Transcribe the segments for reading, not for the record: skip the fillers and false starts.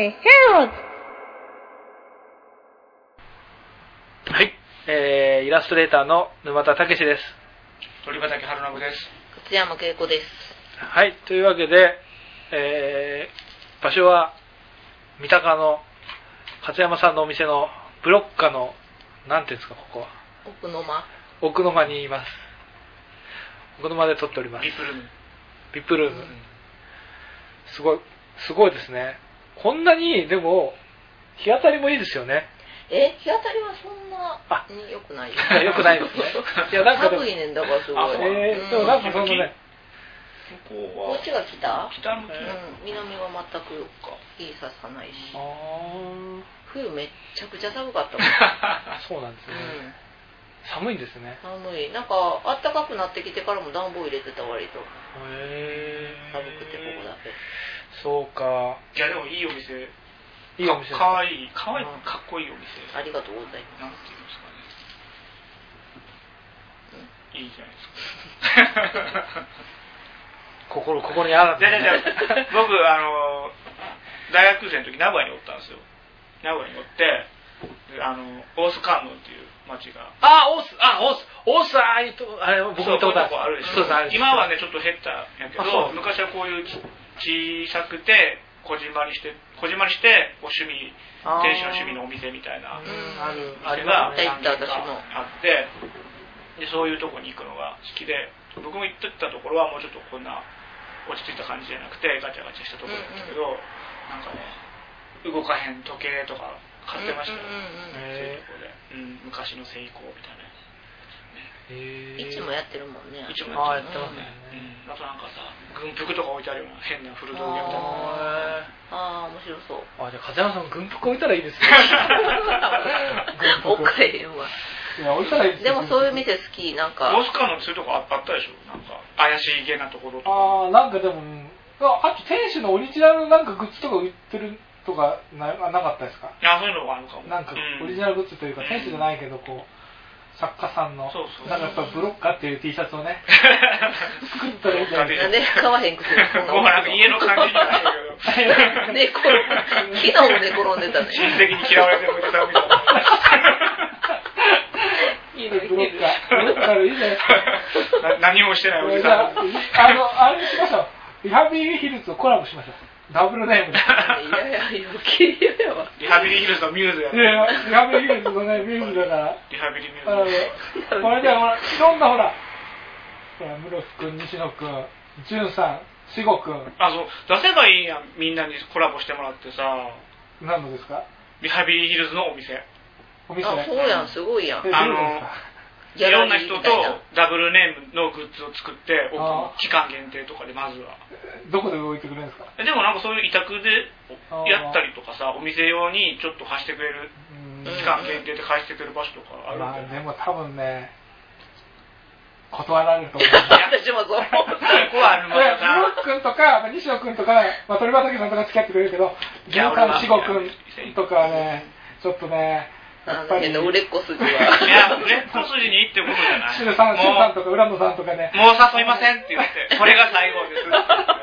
ヒーローズ。 はい、イラストレーターの沼田武史です。 鳥畑春信です。 勝山恵子です。 はい、というわけで、場所は三鷹の勝山さんのお店のブロッカのなんていうんですか、ここは奥の間にいます。奥の間で撮っております。 ビップルーム。 ビップルーム、すごいですね。こんなにでも日当たりもいいですよね。 日当たりはそんなに良くないです良くないですね。いや、なんかでも寒いねんだからすごい。 でもなんかそのね、 こっちが北向き、 南は全く日ささないし、冬めっちゃくちゃ寒かったもん。 そうなんですね、寒いんですね。 寒い。なんか暖かくなってきてからも暖房入れてた、割と。寒くてここだけ。 そうか。 いやでもいいお店。 いいお店。 かわいいかっこいいお店。 ありがとうございます。 なんていうんですかね。いいじゃないですか。 ここにあるんですね。 僕大学生の時名古屋におったんですよ。名古屋におって大須観音っていう町が。 大須あれ僕見たことあるでしょ。今はねちょっと減ったんやけど、昔はこういう小さくてこじんまりしてご趣味店主の趣味のお店みたいな店が何軒かあって、でそういうとこに行くのが好きで、僕も行ってたところはもうちょっとこんな落ち着いた感じじゃなくてガチャガチャしたところなんですけど、なんかね動かへん時計とか買ってましたよ。そういうところで、昔のセイコーみたいな。 いつもやってるもんね。 いつもやってますね。あとなんかさ、軍服とか置いてあるような変な古道具みたいな。 面白そう。 じゃあ風山さん軍服置いたらいいですね。 置かへんわ。 いや置いたらいいです。 でもそういう店好き。なんか大須観音そういうとこあったでしょ。なんか怪しげなところとか。 なんかでもあと店主のオリジナルなんかグッズとか売ってるとかなかったですか？ そういうのがあるかも。 なんかオリジナルグッズというか、店主じゃないけどこう作家さんのなんかやっぱブロッカっていう T シャツをね作ったらいいんじゃないですか。 なんで買わへんくせにもうなんか家の感じになるけど昨日も寝転んでたね。 親戚に嫌われてるおじさんみたいな。 いいね、 ブロッカいいじゃないですか。 何もしてないおじさん。 あれしましょう。リハビリヒルズとコラボしましょう。ダブルネームで。 いや余計嫌やわ。 リハビリヒルズのミューズや。 いやリハビリヒルズのねミューズだから。 リハビリミューズ。 これじゃあいろんなほら室伏君、西野君、潤さん、志吾君。 そう出せばいいやん、みんなにコラボしてもらってさ。 何のですか？ リハビリヒルズのお店。 そうやん、すごいやん。 いろんな人とダブルネームのグッズを作って期間限定とかでまずはどこで動いてくれるんですか？ でもなんかそういう委託でやったりとかさ、お店用にちょっと貸してくれる期間限定で貸してくれる場所とかあるんで、 でも多分ね断られると思う。 私もそう思った。 ここは室伏君とか西野君とか、鳥畑さんとか付き合ってくれるけど、潤さん、志吾君とかねちょっとねやっぱり売れっ子筋は。 いや、売れっ子筋に行ってことじゃない。 シュさんとか浦野さんとかね。 もう誘いませんって言って、これが最後です。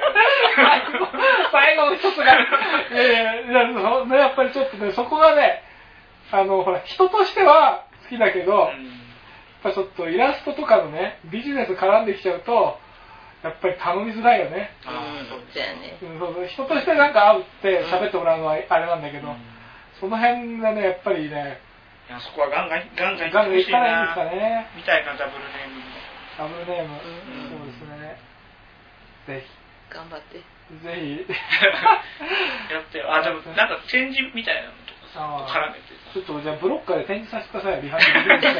最後の一つが、やっぱりちょっとね、そこがね、ほら、人としては好きだけど、やっぱちょっとイラストとかのね、ビジネス絡んできちゃうと、やっぱり頼みづらいよね。 そうやね。 人としてなんか会うって喋ってもらうのはあれなんだけど、その辺がね、やっぱりね、 そこはガンガン行ってほしいな。 ガンガン行ったらいいんですかね。 みたいなダブルネーム。 ダブルネーム。そうですね。ぜひ。 頑張って。 ぜひ。 やってよ。でもなんか展示みたいなのとかさ、絡めて。 ちょっとじゃあブロッカーで展示させてください。リハビリで。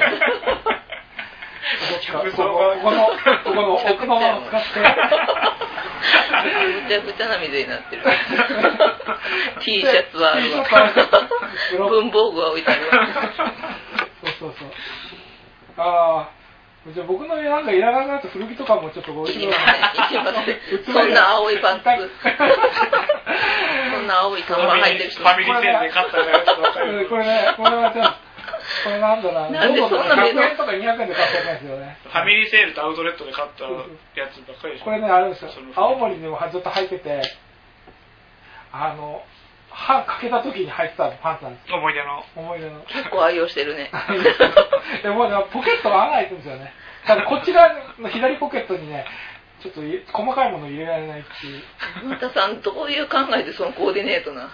ここの奥の間を使って。 むちゃくちゃな水になってる。T シャツはあるわ。文房具は置いてあるわ。 そう。じゃあ僕のなんかいらなくなった古着とかもちょっと置いてください。 そんな青いパンツ。そんな青い看板入ってる人。 ファミリーセールで買ったやつばっかり。 これはじゃあ。これなんだな。 なんでそんな 100円とか200円で買ったやつですよね。 ファミリーセールとアウトレットで買ったやつばっかりでしょ。 これね、あれですよ。青森にもずっと履いてて、 歯かけた時に履いてたパンツなんですよ。 思い出の。 結構愛用してるね。 でもポケットが穴開いてるんですよね。ただこっち側の左ポケットにね、ちょっと細かいものを入れられないっていう。 文太さん、どういう考えでそのコーディネートな。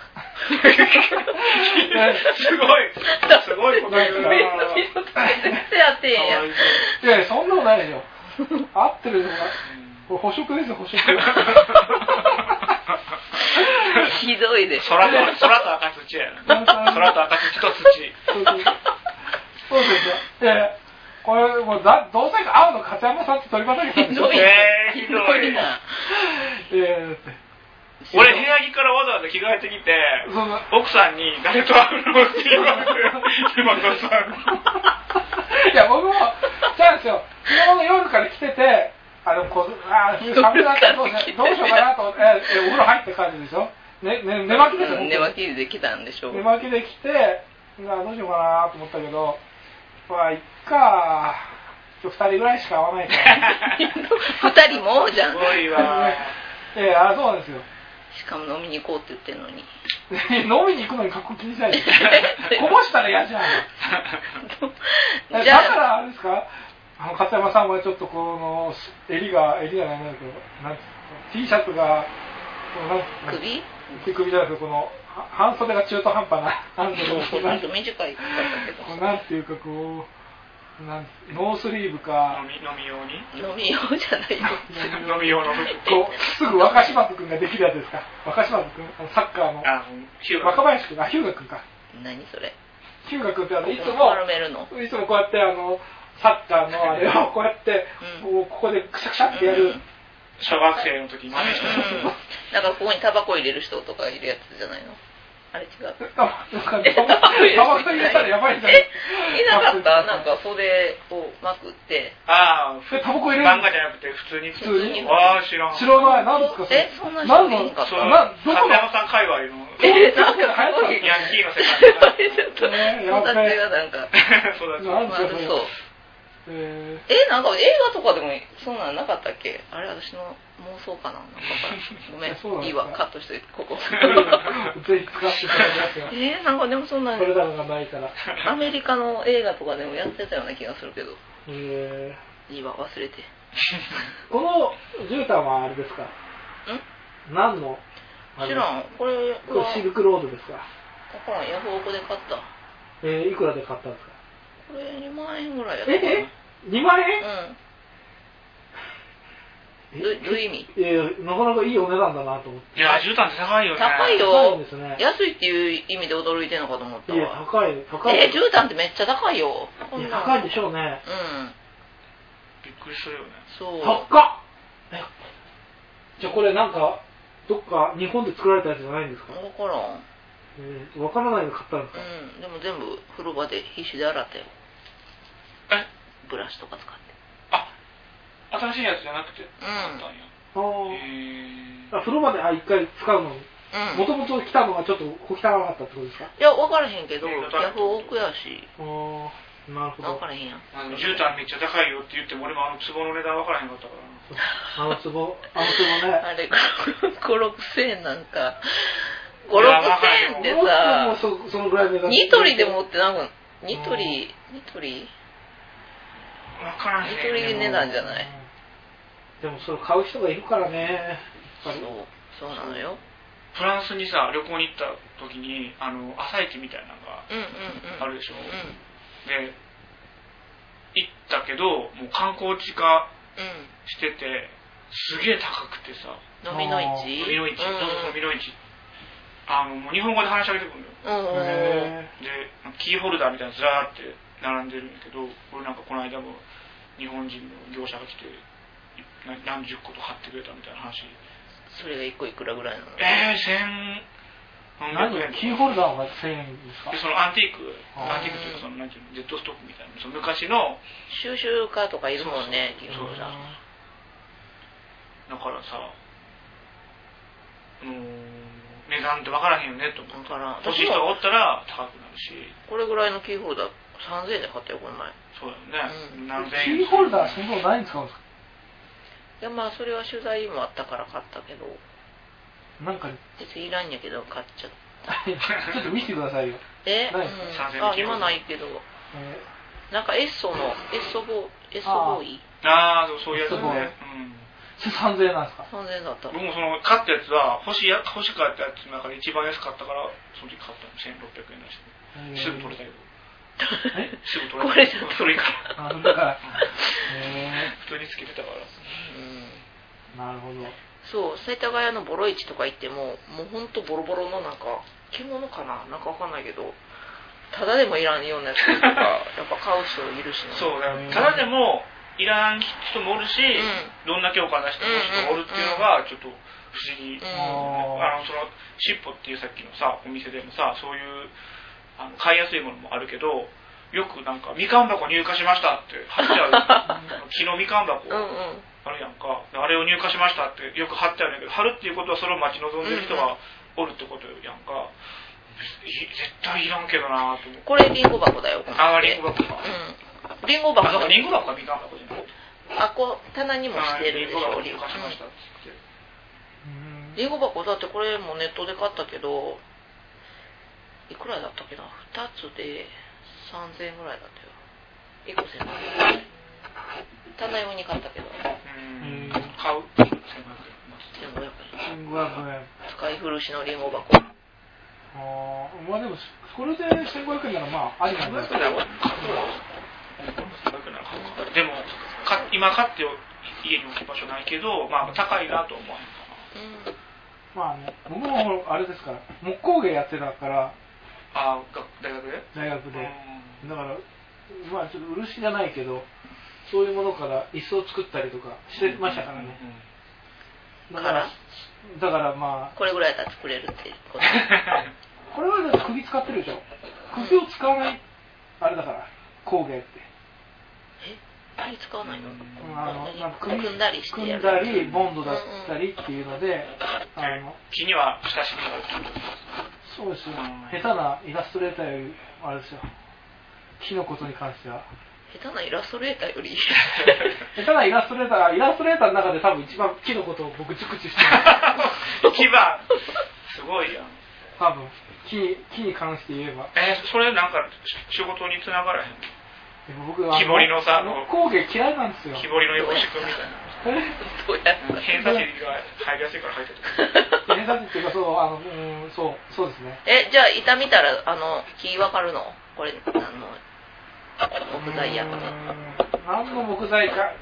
すごいこと言うな。 全然合ってへんやん。 いや、そんなことないでしょ。合ってるのが。捕食ですよ、捕食。 ひどいで。 空と赤土やな。空と赤土と土。 そうですよ。で、これもうどうせ青の勝山さんって鳥畑さんでしょ。 ひどいな。 俺部屋着からわざわざ着替えてきて、奥さんに誰と会うのって言われて、今田さん。 いや、僕も、そうなんですよ。昨日の夜から来てて、寒くなってどうしようかなと思って、お風呂入って感じでしょ。寝巻きですよ。 寝巻きで来たんでしょう。 寝巻きで来て、どうしようかなと思ったけど、まあ、いっか、今日2人ぐらいしか会わないから。 2人もじゃん。 すごいわ。 そうなんですよ。 しかも飲みに行こうって言ってるのに。 飲みに行くのに格好気にしないで。こぼしたら嫌じゃん。だからあれですか、勝山さんはちょっとこの襟がないんだけど、T シャツが首じゃなくて、この半袖が中途半端な半袖を短いかったけど、 なんていうかこうノースリーブか飲み用に飲み用じゃないよ。 飲み用の服。 こうすぐ若柴君ができるやつですか。若柴君、サッカーの若林君、ヒューガ君か。 何それ。 ヒューガ君っていつもこうやってサッカーのあれをこうやってここでクシャクシャってやる。 小学生の時に真似した。 なんかここにタバコ入れる人とかいるやつじゃないの。あれ違う。 タバコ入れたらやばいじゃん。 いなかった。なんか袖をまくって。 ああ、 タバコ入れる。 漫画じゃなくて普通に。ああ、知らん。 知らない。何ですかそれ。 そんな人いんかった。 勝山さん界隈の。 なんかすごい。 ヤンキーの世界。 ちょっと、友達がなんか。 そうだそう。なんか映画とかでもそんなんなかったっけ。あれ私の妄想かな。なんかごめん、いいわ、カットしてここ。 ぜひ使ってください。 なんかでもそんなこれだのがないから。 アメリカの映画とかでもやってたような気がするけど。いいわ、忘れて。 この絨毯はあれですか。何の。 知らん。これシルクロードですか。 だからヤフオクで買った。 いくらで買ったんですか。 これ2万円ぐらいやったかな。 2万円？ どういう意味？ なかなかいいお値段だなと思って。 いや、絨毯って高いよね。 高いよ。 ですね。 安いっていう意味で驚いてるのかと思ったわ。 いや、高い。 絨毯ってめっちゃ高いよ。 高いでしょうね。 びっくりするよね。 そう。 高っ。じゃあこれなんかどっか日本で作られたやつじゃないんですか？ 分からん。 分からないの買ったんですか？ でも全部風呂場で必死で洗ったよ。ブラシとか使って。 新しいやつじゃなくて買ったんや。 風呂場で一回使うのに。もともと来たのがちょっと小汚かったってことですか？ いや、分からへんけど、ヤフオクやし。 なるほど。 分からへんやん。 絨毯めっちゃ高いよって言っても俺も壺の値段分からへんかったから。 壺ね。 あれ、5、6千円なんか。5、6千円でさ、ニトリでもってなんか、ニトリ分からへん。 ニトリ値段じゃない。 でもそれ買う人がいるからね。 そうなのよ。 フランスにさ、旅行に行った時に朝市みたいなのがあるでしょ。で行ったけどもう観光地化しててすげえ高くてさ。 飲みの市。 もう日本語で話しかけてくるのよ。でキーホルダーみたいなのずらーって並んでるんだけど、俺なんかこの間も日本人の業者が来て何十個と買ってくれたみたいな話。 それが1個いくらぐらいなの ？1300円。キーホルダーが1000円ですか？ でそのアンティークっていうかそのなんていうのジェットストックみたいなその昔の収集家とかいるもんね。キーホルダーだからさ値段って分からへんよねと思って。欲しい人がおったら高くなるし。 これぐらいのキーホルダー3000円で買ったよこの前。 そうだよね。何千円。キーホルダーその何に使うんですか？ いやまあそれは取材もあったから買ったけど。 なんか別にいらんやけど買っちゃっちょっと見せてくださいよ。 今ないけど、なんかエッソボーイ。 そういうやつね。 3000円なんですか ？3000円だった。 僕もその買ったやつは欲しかったやつの中で一番安かったからその時買ったの1600円だし、すぐ取れたけど。すぐ取れた。 これじゃそれからだから普通につけてたから。 なるほど。 そう、世田谷のボロ市とか行ってももうほんとボロボロのなんか着物かな、なんかわかんないけど、ただでもいらんようなやつとかやっぱ買う人いるしね。 そうだよ。ただでもいらん人もおるし、どんだけお金出しても人がおるっていうのがちょっと不思議。そのしっぽっていうさっきのさお店でもさ、そういう買いやすいものもあるけど、よくなんかみかん箱入荷しましたって貼っちゃう木のみかん箱あるやんか、あれを入荷しましたってよく貼ってあるんだけど、貼るっていうことはそれを待ち望んでる人がおるってことやんか。絶対いらんけどなと思って。 これリンゴ箱だよ。 リンゴ箱か。 リンゴ箱。 リンゴ箱かみかん箱じゃない。 棚にもしてるでしょ。 リンゴ箱しましたっつって。 リンゴ箱だってこれもネットで買ったけど、いくらだったっけな、2つで3000円ぐらいだったよ。1個1000円。棚用に買ったけど。 買う 1500 円。 使い古しのリンゴ箱。 まあでもこれで1500円ならまあありなんですけど。 でも今買って家に置き場所ないけど、まあ高いなと思わへんかな。 まあね、僕もあれですから木工芸やってたから。 大学で？ 大学で。だからまあちょっと漆じゃないけど、そういうものから椅子を作ったりとかしてましたからね。だからまあこれぐらいだったら作れるってこと。 これはだって釘使ってるでしょ。釘を使わないあれだから工芸って。 釘使わないの？ 組んだりしてやる。組んだりボンドだったりっていうので、 木には親しみがある。 そうですよ。下手なイラストレーターよりあれですよ。木のことに関しては。 下手なイラストレーターより下手なイラストレーターの中で多分一番木のことを僕熟知してる。 一番すごいやん。 多分木に関して言えば。 それなんか仕事につながらへん。 でも僕は木彫りのさ工芸嫌いなんですよ。 木彫りのよろしくみたいな。 どうやった偏差値が入りやすいから入ってる。 偏差値っていうかそうですね。 じゃあ板見たら木わかるの？これ木材やって。 何の木材か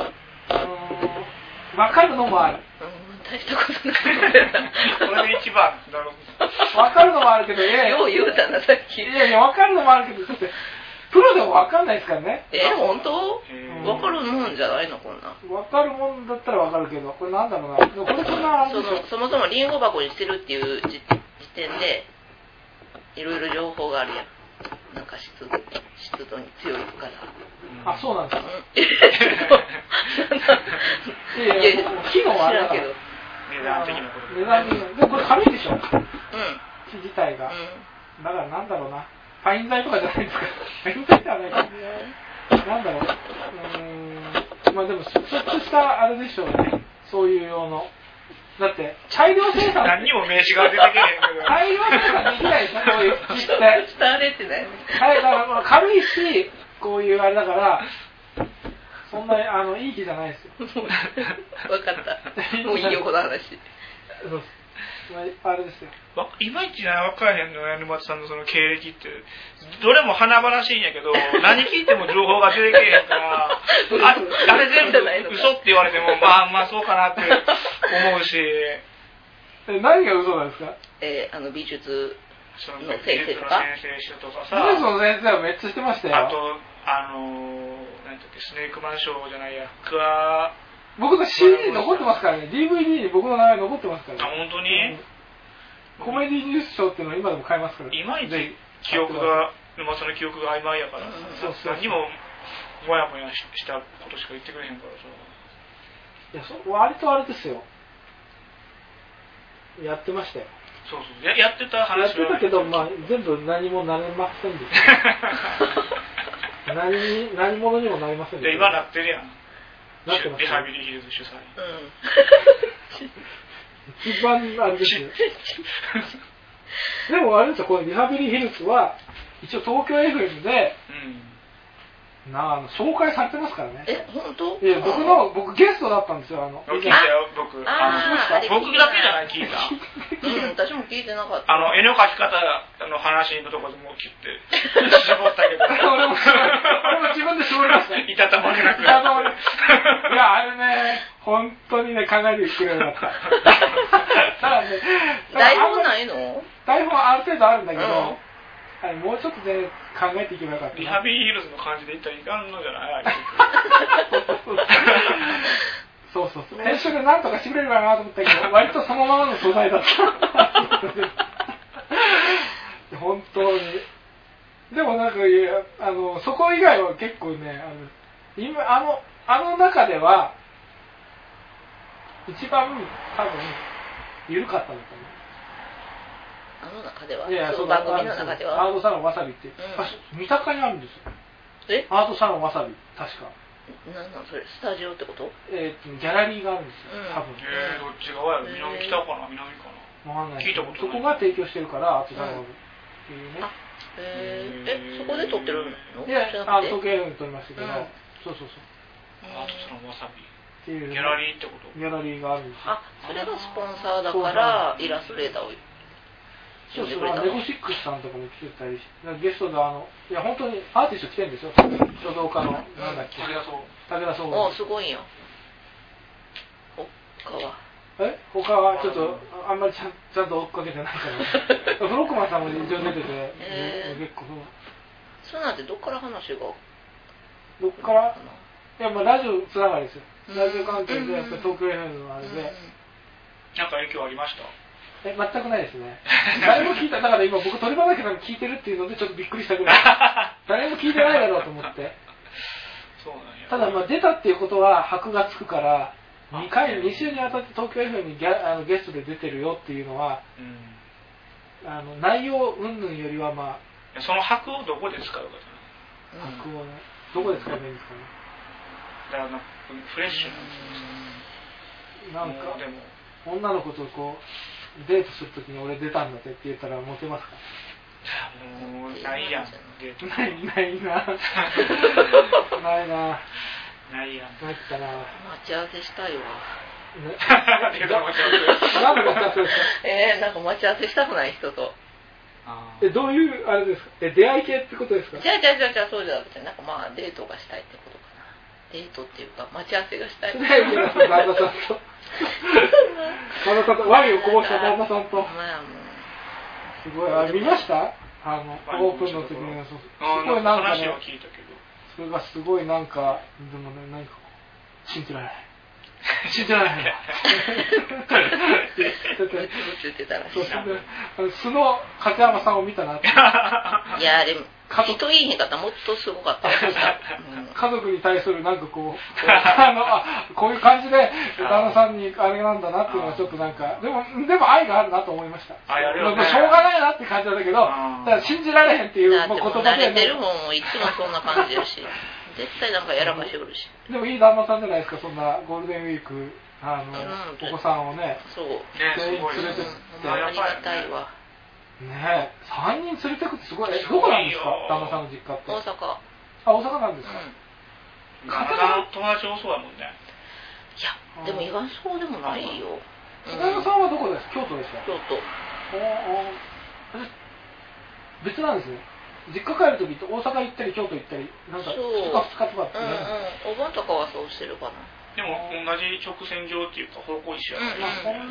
わかるのもある。 大したことない。 これが一番だろう。 わかるのもあるけど、 よう言うたなさっき。 いやわかるのもあるけど、プロでもわかんないですからね。 本当？わかるもんじゃないのこんな。 わかるもんだったらわかるけど、これなんだろうな。これそんなそもそもリンゴ箱にしてるっていう時点でいろいろ情報があるやん。なんか湿度に強いから。 そうなんですか。 いや木のあれだけど。 値段的なこと。 値段的な。でもこれ軽いでしょ。木自体が。だからなんだろうな。パイン材とかじゃないですか。パイン材じゃないか。なんだろう。まあでもちょっとしたあれでしょうね。そういう用の。だって大量生産何にも名刺が出てけへんけど大量生産できないでしょ、こういう木って。 伝われてない。 だから軽いし、こういうあれだから、そんないい木じゃないですよ。 分かった。もういいよ、この話。 あれですよ。 いまいち分からへんのよ、沼津さんのその経歴って。どれも華々しいんやけど、何聞いても情報が出てけへんから、あれ全部嘘って言われても、まあそうかなって思うし。 何が嘘なんですか？ 美術の先生とか。 美術の先生はめっちゃしてましたよ。 あと、なんだっけ、スネークマンショーじゃないや。 僕の CD 残ってますからね。DVD に僕の名前残ってますからね。 本当に？ コメディニュース賞っていうのを今でも買いますから。 いまいち記憶が、沼津の記憶が曖昧やから、何ももやもやしたことしか言ってくれへんからさ。いや、割とあれですよ。やってましたよ。 そうやってた話は。 やってたけど、まあ全部何もなれませんでした。何者にもなりませんでした。 今なってるやん。 なってます。 リハビリヒルズ主催。 一番あれですよ。 でもあれですよ、このリハビリヒルズは一応東京 FM で、紹介されてますからね。 本当？ いや、僕ゲストだったんですよ。 聞いたよ、僕。 僕だけじゃない、聞いた。 私も聞いてなかった。 絵の描き方の話のところでもう切って、絞ったけど。 俺も自分で絞りました。 いたたまれなく。 いや、あれね、本当にね、考えてくれるようになった。ただね、 台本ないの？ 台本ある程度あるんだけど、もうちょっとね、考えていけばよかった。 リハビリヒルズの感じでいったらいかんのじゃない？ そう。編集でなんとかしてくれるかなと思ったけど、割とそのままの素材だった。本当に。でもなんか、そこ以外は結構ね、今、あの中では、一番多分、緩かったんだと思う。 あの中では、 いやその番組の中ではアートサロンわさびって、三鷹にあるんですよ。アートサロンわさび、確か。 なんそれ、スタジオってこと？ ギャラリーがあるんですよ、多分。 どっち側やろ？南北かな？南かな？ わかんない。 聞いたことない。 そこが提供してるから、アートサロンっていうね。 そこで撮ってるの？ いや、東京 FM で撮りましたけど、そう。 アートサロンわさび。 っていうギャラリーってこと？ ギャラリーがあるんですよ。 それがスポンサーだから、イラストレーターを。 ネゴシックスさんとかも来てたりし、ゲストでいや本当にアーティスト来てるんですよ。書道家のなんだっけ。武田壮。 すごいよ。他は？ 他はちょっとあんまりちゃんと追っかけてないから。フロックマンさんも一応出てて、結構そうなんてどっから話が？ どっから？いやラジオつながりですよ。ラジオ関係でやっぱ東京 FM のあれで。 なんか影響ありました？ 全くないですね。誰も聞いた、だから今僕鳥畑さん聞いてるっていうのでちょっとびっくりしたぐらい。誰も聞いてないだろうと思って。 そうなんや。 ただ出たっていうことは箔がつくから、2週にわたって東京 FM にゲストで出てるよっていうのは、内容云々よりはその箔をどこで使うかじゃない。箔をね、どこで使えばいいんですかね。 だからフレッシュなんですよ。 なんか、女の子とデートするときに俺出たんだって言ったらモテますか？ もうないやん。 ないな。ないな。 ないやん。 ないったな。 待ち合わせしたいわ。 なんで待ち合わせですか？ なんか待ち合わせしたくない人と。 どういうあれですか？出会い系ってことですか？ じゃあそうじゃなくて、なんかデートがしたいってことかな。デートっていうか待ち合わせがしたい。 旦那さんと。ワインをこぼした旦那さんと。すごい。見ました？オープンの時に。すごいなんかね。それがすごいなんか、でもね、なんか信じられない。信じられない。素の勝山さんを見たなって。 いやでも人いいへんかったらもっとすごかった。 家族に対するなんかこういう感じで旦那さんにあれなんだなっていうのはちょっとなんかでも愛があるなと思いました。しょうがないなって感じだったけど、だから信じられへんっていう言葉で。 慣れてるもんもいつもそんな感じだし。絶対なんかやらかしてくるし。 でもいい旦那さんじゃないですか、そんなゴールデンウィークお子さんをね、全員連れてって。 ありがたいわ。 ねえ、3人連れてくってすごい。どこなんですか、旦那さんの実家って。 大阪。 大阪なんですか。 友達多そうだもんね。 いや、でも意外そうでもないよ。 旦那さんはどこですか？京都ですか？ 京都。 別なんですね。実家帰るときって大阪行ったり京都行ったり、なんか2日とかってね。 お盆とかはそうしてるかな。 でも同じ直線上っていうか方向一緒やね。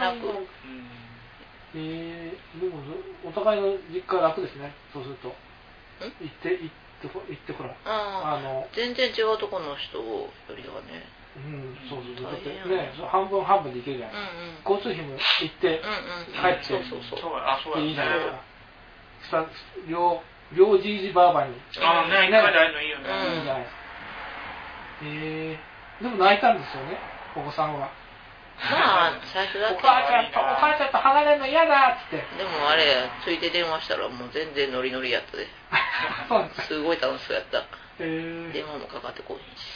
でもお互いの実家は楽ですね。そうすると行ってほら全然違うところの人よりはね。 そうだってね、半分半分で行けるじゃない。交通費も行って帰っていいじゃないですか。両じいじばあばに。 一回会えるのいいよね。 いいじゃないですか。でも泣いたんですよね、お子さんは。 最初だってお母ちゃんと離れるの嫌だっつって。 でもあれついて電話したらもう全然ノリノリやったで。 そうです。 すごい楽しそうやった。電話もかかってこいし。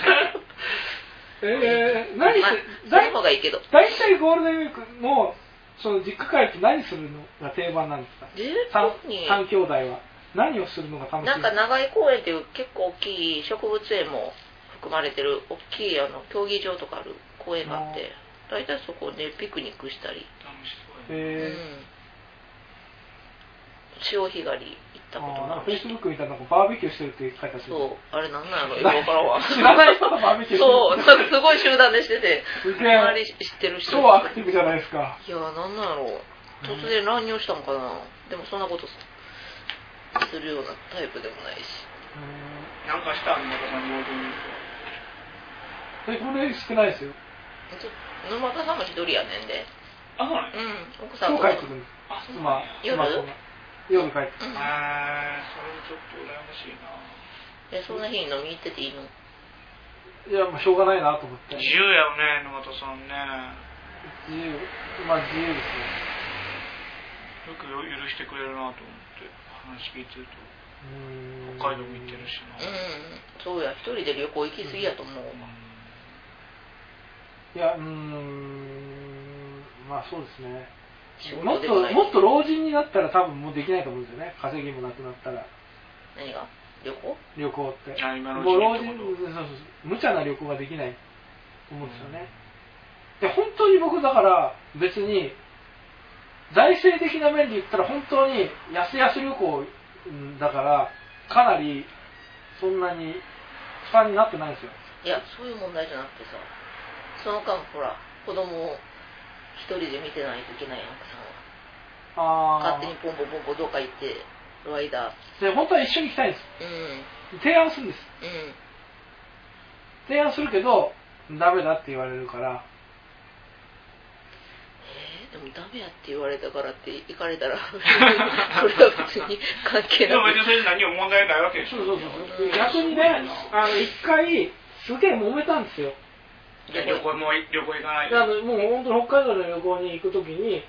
何してその方がいいけど。 大体ゴールデンウィークのその実家帰って何するのが定番なんですか？3兄弟は何をするのが楽しい？ なんか長井公園っていう結構大きい植物園も含まれてる大きい競技場とかある公園があって、大体そこでピクニックしたり。 楽しそうや。 潮干狩り行ったこともある。 フェイスブック見たらなんかバーベキューしてるって書いてある。 そう、あれなんなのよくわからんわ。 知らない人がバーベキューしてる。 そう、なんかすごい集団でしてて、周り知ってる人。 超アクティブじゃないですか。 いや、なんなんやろう。突然乱入したのかな。でもそんなことするようなタイプでもないし。 なんかしたの沼田さんにこれ少ないですよ。 沼田さんも一人やねんで。 あ、そうなん奥さんと。今日帰ってくるんです。 あ、そうなん夜帰ってくる。 それちょっと羨ましいな。 そんな日に飲み行ってていいの？ いや、もうしょうがないなと思って。 自由やよね、沼田さんね。 自由ですね。 よく許してくれるなと思って話聞いてると。北海道も行ってるしな。 そうや、一人で旅行行き過ぎやと思う。 いや、まあそうですね。もっと老人になったら多分もうできないと思うんですよね。稼ぎもなくなったら。 何が？旅行って。 もう老人、無茶な旅行ができないと思うんですよね。で、本当に僕だから別に財政的な面で言ったら本当に安々旅行だからかなりそんなに負担になってないんですよ。 いや、そういう問題じゃなくてさ、その間ほら子供を一人で見てないといけないやんかさんは。勝手にポンポンポンポンどっか行ってる間で本当は一緒に行きたいんです。提案するんです。提案するけどダメだって言われるから。 でもダメやって言われたからって行かれたらそれは別に関係ない。 でも別にそれ何も問題ないわけでしょ。 そう逆にね、一回すげえ揉めたんですよ。 旅行行かない。 もう本当に北海道の旅行に行くときに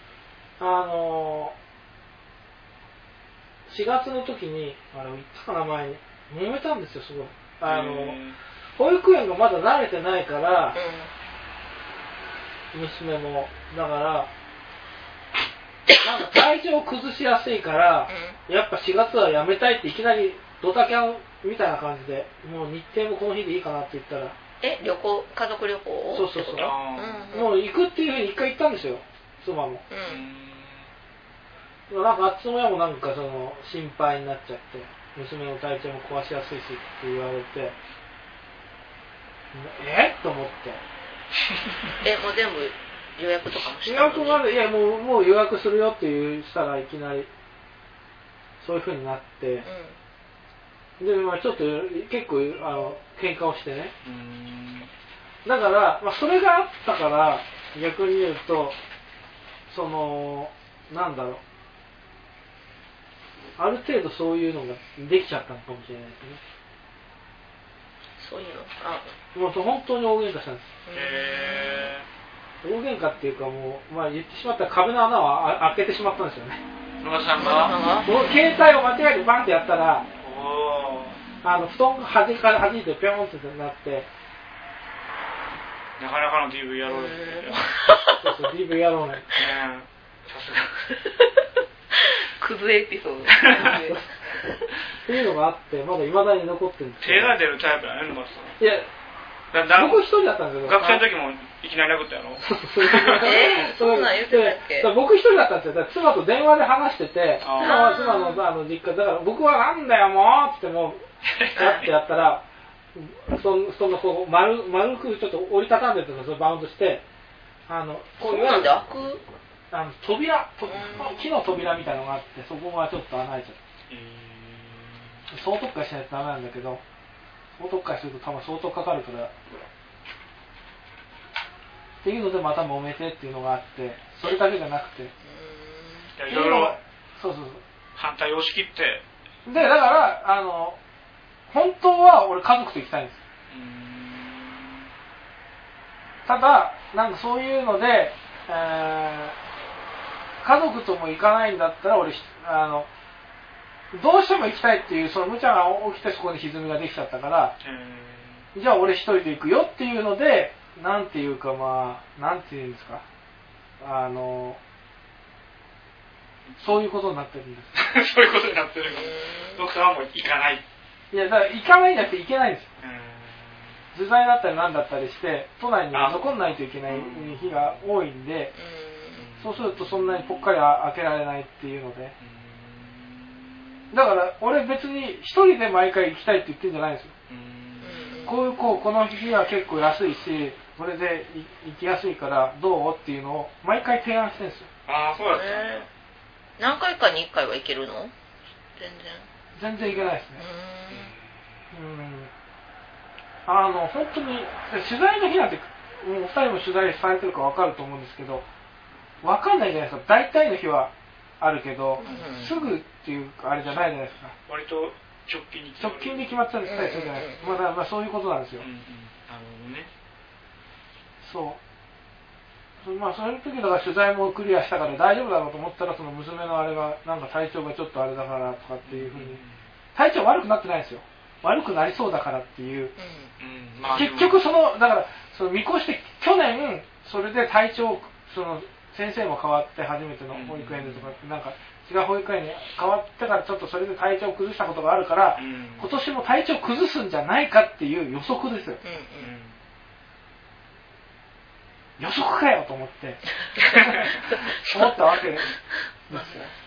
4月の時に行ったかな前に揉めたんですよすごい。保育園がまだ慣れてないから。娘もだからなんか体調を崩しやすいから、やっぱ4月はやめたいっていきなりドタキャンみたいな感じでもう日程もこの日でいいかなって言ったら旅行家族旅行そうもう行くっていうふうに一回言ったんですよ妻も。なんかあっちの親もなんかその心配になっちゃって娘の体調も壊しやすいしって言われてと思って。 もう全部予約とかもしたのに？ 予約がいやもう予約するよってしたらいきなりそういう風になって、でちょっと結構喧嘩をしてね。だから、それがあったから逆に言うとそのなんだろうある程度そういうのができちゃったのかもしれないですね。 そういうのもう本当に大喧嘩したんです。大喧嘩っていうかもう、言ってしまったら壁の穴を開けてしまったんですよね。 野田さんが携帯を間違えてバンってやったら布団が弾いてピョンってなってなかなかの DV 野郎ですね。 そう DV 野郎ね。 さすがクズエピソードっていうのがあってまだ未だに残ってるんです手が出るタイプだね野田さん。 いや僕一人だったんですけど学生の時もいきなり殴ったやろ。 そんなん言ってたっけ？ 僕一人だったんですよ。だから妻と電話で話してて妻の実家だから僕はなんだよもうってもうってやったら布団がこう丸くちょっと折りたたんでたのそれバウンドしてこういうなんで開く扉木の扉みたいなのがあってそこがちょっと穴開いちゃって総特化しないとダメなんだけど総特化すると多分相当かかるからっていうのでまた揉めてっていうのがあってそれだけじゃなくていろいろそう反対を押し切ってでだから本当は俺家族と行きたいんです。ただなんかそういうので、家族とも行かないんだったら俺どうしても行きたいっていうその無茶が起きてそこで歪みができちゃったからじゃあ俺一人で行くよっていうのでなんていうかなんていうんですかそういうことになってるんです。 そういうことになってる。ドクターはもう行かない。 いや、だから行かないんじゃなくて行けないんですよ。取材だったり何だったりして都内に残んないといけない日が多いんで、そうするとそんなにぽっかり開けられないっていうので、だから俺別に一人で毎回行きたいって言ってるんじゃないんですよ。この日は結構安いしこれで行きやすいからどうっていうのを毎回提案してるんですよ。 ああ、そうだったね。 何回かに1回は行けるの？ 全然行けないですね。本当に取材の日なんてもうお二人も取材されてるか分かると思うんですけど分かんないじゃないですか。大体の日はあるけど、すぐっていうあれじゃないじゃないですか。 割と直近に決まったりするじゃないですか。まあそういうことなんですよ。 なるほどね。 そう。まあそういう時だから取材もクリアしたから大丈夫だろうと思ったらその娘のあれがなんか体調がちょっとあれだからとかっていうふうに体調悪くなってないんですよ。悪くなりそうだからっていう、結局だから見越して去年それで体調先生も変わって初めての保育園でとかってなんか違う保育園に変わってからちょっとそれで体調を崩したことがあるから、今年も体調を崩すんじゃないかっていう予測ですよ。予測かよと思って思ったわけですよ。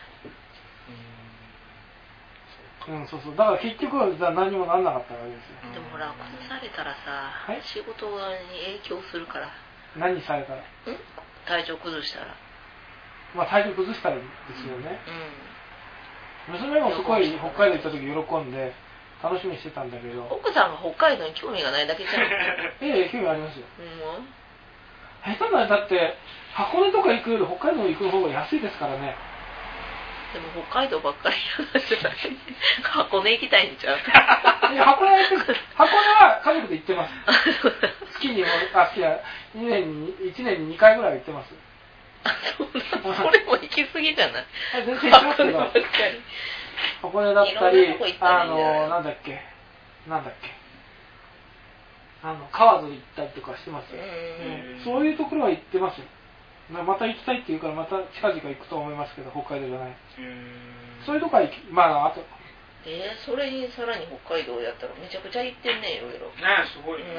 そうそう。だから結局は何もならなかったわけですよ。 でもほら、崩されたらさ、仕事に影響するから。 何されたら？ 体調崩したら。 まあ体調崩したらですよね。娘もすごい北海道行った時喜んで楽しみにしてたんだけど。 奥さんが北海道に興味がないだけじゃん。 興味ありますよ。下手なだって箱根とか行くより北海道行く方が安いですからね。 でも北海道ばっかりじゃない。箱根行きたいんちゃう？ 箱根は家族で行ってます。月に1年に2回ぐらい行ってます。 それも行き過ぎじゃない？ 全然行ってますけど。箱根だったり、なんだっけ川津行ったりとかしてますよ。そういうところは行ってますよ。また行きたいって言うからまた近々行くと思いますけど北海道じゃない。そういうとこはあとそれにさらに北海道やったらめちゃくちゃ行ってんねいろいろ。 すごいね。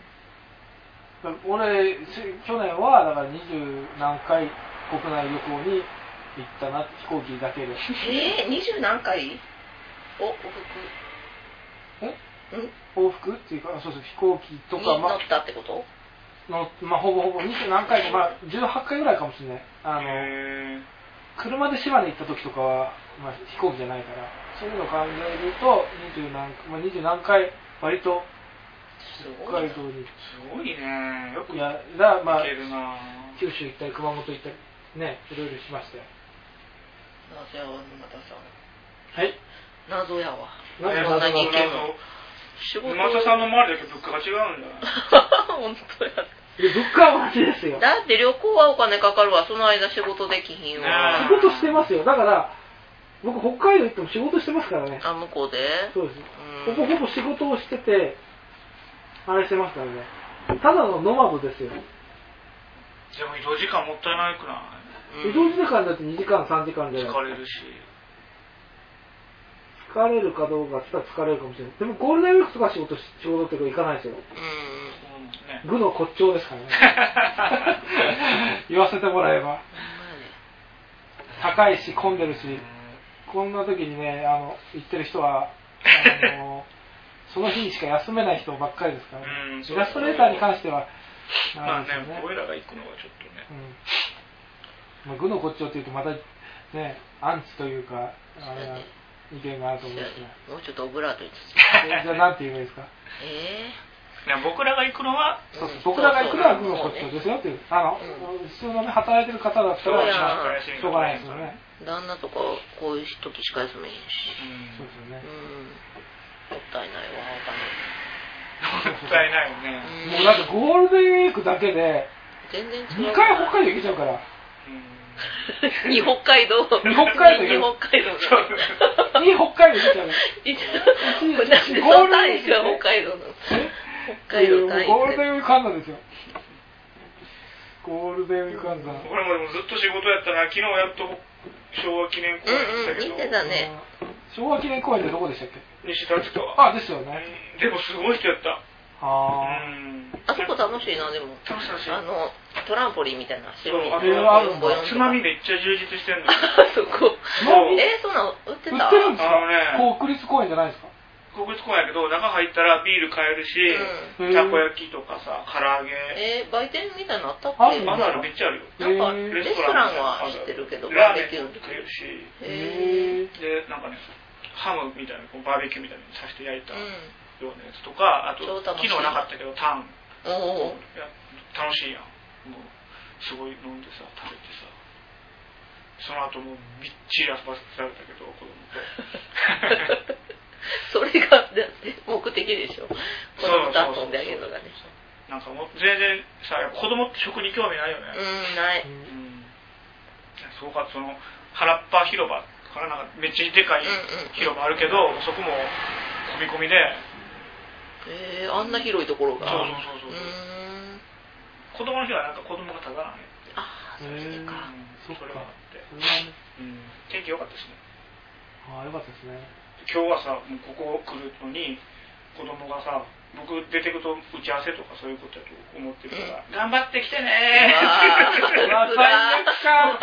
俺去年はだから20何回国内旅行に行ったな飛行機だけで。 20何回？ 往復っていうかそう飛行機とか乗ったってこと？ ほぼ20何回も18回ぐらいかもしれない。車で島根行った時とかは、飛行機じゃないからそういうのを考えると20何回割と北海道にすごいね。よく行けるな。 九州行ったり熊本行ったりねいろいろしましたよ。 謎やわ沼田さん。 はい。 謎やわ。 そんなに行けるの？沼田さんの周りだけ物価が違うんだよ。 本当や。 物価はマジですよ。 だって旅行はお金かかるわ。その間仕事できひんわ。 仕事してますよ。だから僕北海道行っても仕事してますからね。 向こうで？ そうです。ほぼ仕事をしててあれしてますからね。ただのノマドですよ。 でも移動時間もったいないくない？ 移動時間だって2時間3時間で疲れるし。 疲れるかどうかしたら疲れるかもしれない。でもゴールデンウィークとか仕事っていうか行かないですよ。具の骨頂ですからね。言わせてもらえば。高いし混んでるし、こんな時にね行ってる人はその日にしか休めない人ばっかりですからね。イラストレーターに関しては俺らが行くのはちょっとね。 具の骨頂っていうとまたねアンチというか意見があると思うんですけど。もうちょっとオブラートにじゃあ何て言えばいいですか？ 僕らが行くのは僕らが行くのは具の骨頂ですよっていう。普通のね働いてる方だったらしょうがないですよね。 旦那とかこういう時しか休めへんし。 そうですよね。 もったいないわもったいないよね。 もうだってゴールデンウィークだけで全然違う。 2回北海道行けちゃうから。 2北海道。 2北海道。 2 北海道行けちゃう。 ゴールデンウィーク北海道の。北海道単位。 ゴールデンウィーク判断ですよ。 ゴールデンウィーク暗算。 俺もでもずっと仕事やったな。昨日やっと昭和記念公園行ったけど。 見てたね。 昭和記念公園ってどこでしたっけ？ 西立川。 あ、ですよね。 でもすごい人やった。 あそこ楽しいな、でも。 楽しい。 トランポリンみたいな。 そう、つまみめっちゃ充実してんのよ。 そこ。そんなん売ってた？ 売ってるんですか？国立公園じゃないですか？ 国立公園やけど、中入ったらビール買えるし、たこ焼きとかさ、唐揚げ。 売店みたいなのあったっけ？ まだある、めっちゃあるよ。 なんか、レストランは知ってるけど、 ラーメンも食えるし。で、なんかね、ハムみたいな、バーベキューみたいにさせて焼いたようなやつとか、あと、昨日なかったけど、タン。楽しいやん。もうすごい飲んでさ、食べてさ。その後もうみっちり遊ばせられたけど、子供と。 それが目的でしょ。子供と遊んであげるのがね。 なんかもう全然さ、子供って食に興味ないよね。 ない。 そうか、その原っぱ広場からなんかめっちゃでかい広場あるけど、そこも込み込みで。 あんな広いところが。 そう。子供の日はなんか子供がただなのね。 それか。 それがあって。天気良かったですね。 良かったですね。 今日はさ、もうここ来るのに子供がさ、僕出てくと打ち合わせとかそういうことだと思ってるから、頑張ってきてねー。 最悪か。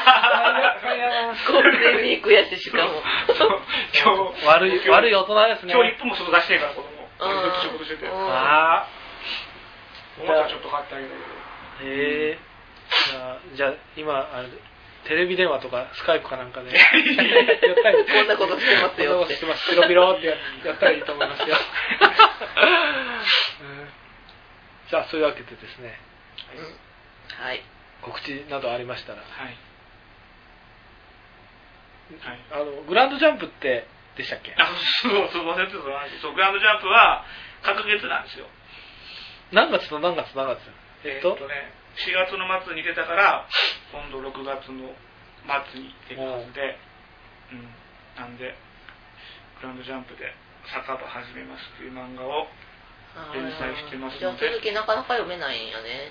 ゴールデンウィークやし、しかも。 今日悪い大人ですね。 今日1分も外出してるから子供。ずっと仕事してて。おもちゃちょっと買ってあげたけど。 じゃあ今テレビ電話とかスカイプかなんかでやったり、 こんなことしてますよって、 ピロピロってやったらいいと思いますよ。じゃあそういうわけでですね、 はい、 告知などありましたら、 はい、 グランドジャンプってでしたっけ？ そう忘れてた。そう、グランドジャンプは隔月なんですよ。 何月と何月何月 ？4月の末に出たから今度6月の末に出るはずで、なんでグランドジャンプで酒場始めますっていう漫画を連載してますので。 じゃあ続きなかなか読めないんやね。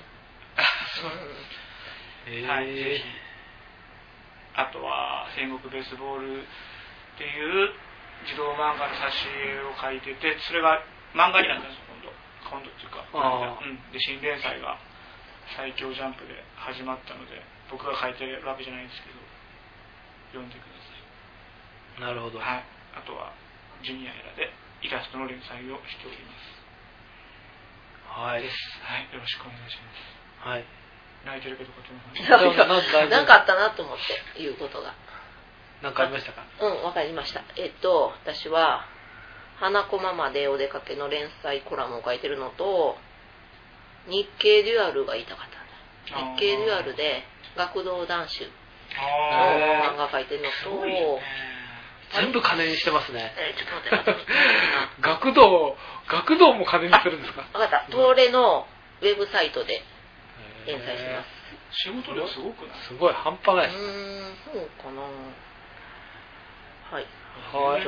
はい、ぜひ。あとは戦国ベースボールっていう児童漫画の挿絵を描いてて、それが漫画になったんですよ。今度っていうか、で新連載が最強ジャンプで始まったので、僕が書いてるわけじゃないんですけど読んでください。 なるほど。 はい。あとはジュニアエラでイラストの連載をしております。はい。です。はい。よろしくお願いします。はい。泣いてるけどなんかあったなと思っていうことが。 なんかありましたか？ わかりました。私は花子ママでお出かけの連載コラムを書いてるのと、日経デュアルが言いたかったんだ。日経デュアルで学童男子の漫画書いてるのと、 全部金にしてますね。 ちょっと待って。 学童も金にするんですか？ 分かった。東レのウェブサイトで連載してます。 仕事量すごくない？ すごい半端ないです。 そうかな。はい。 はい。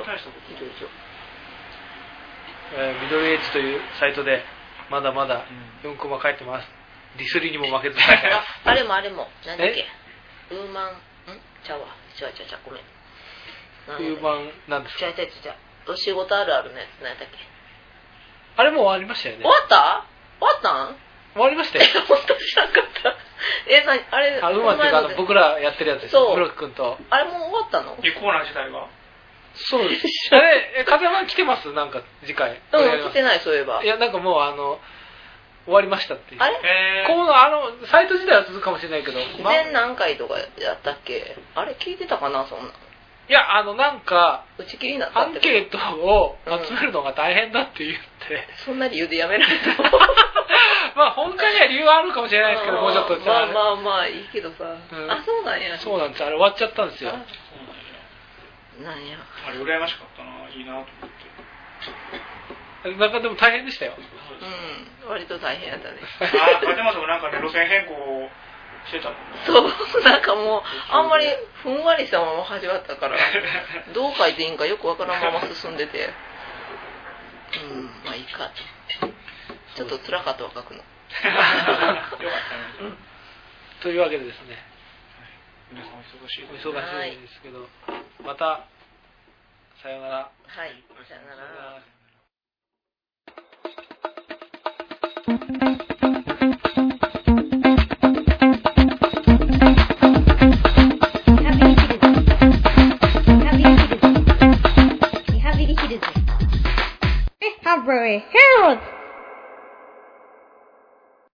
ミドルエッジというサイトでまだまだ4コマ書いてます。ディスりにも負けず書いてます。 あれもなんだっけ、ウーマンちゃうわ、違うごめん。 ウーマンなんですか？ 違う仕事あるあるのやつ何だっけ？ あれもう終わりましたよね。 終わったん？ 終わりましたよ。 本当知らんかった。あれ、 ウーマンっていうか僕らやってるやつですよ。ブロック君と。 あれもう終わったの？ コーナー自体が。 そうです。あれ、風間来てます？なんか次回。 来てない、そういえば。 いや、なんかもう終わりましたっていう。 あれ？ サイト自体は続くかもしれないけど。 全何回とかやったっけ？あれ聞いてたかな、そんな。 いや、なんか、 打ち切りになったアンケートを集めるのが大変だって言って。 そんな理由でやめられた。 まあ、本当には理由はあるかもしれないですけど、もうちょっと。 まあ、いいけどさ。そうなんや。 そうなんです。あれ終わっちゃったんですよ。 なんや。 あれ羨ましかったな、いいなと思って。 なんかでも大変でしたよ。 割と大変やったね。 風間さんもなんかね、路線変更してたもんね。 そう、なんかもう、あんまりふんわりしたまま始まったから、どう書いていいんかよくわからんまま進んでて、まあいいかと。ちょっと辛かったわ、書くの。 よかったね。 というわけでですね、 皆さんお忙しいですけど、またさようなら。 はい、さようなら。 Library.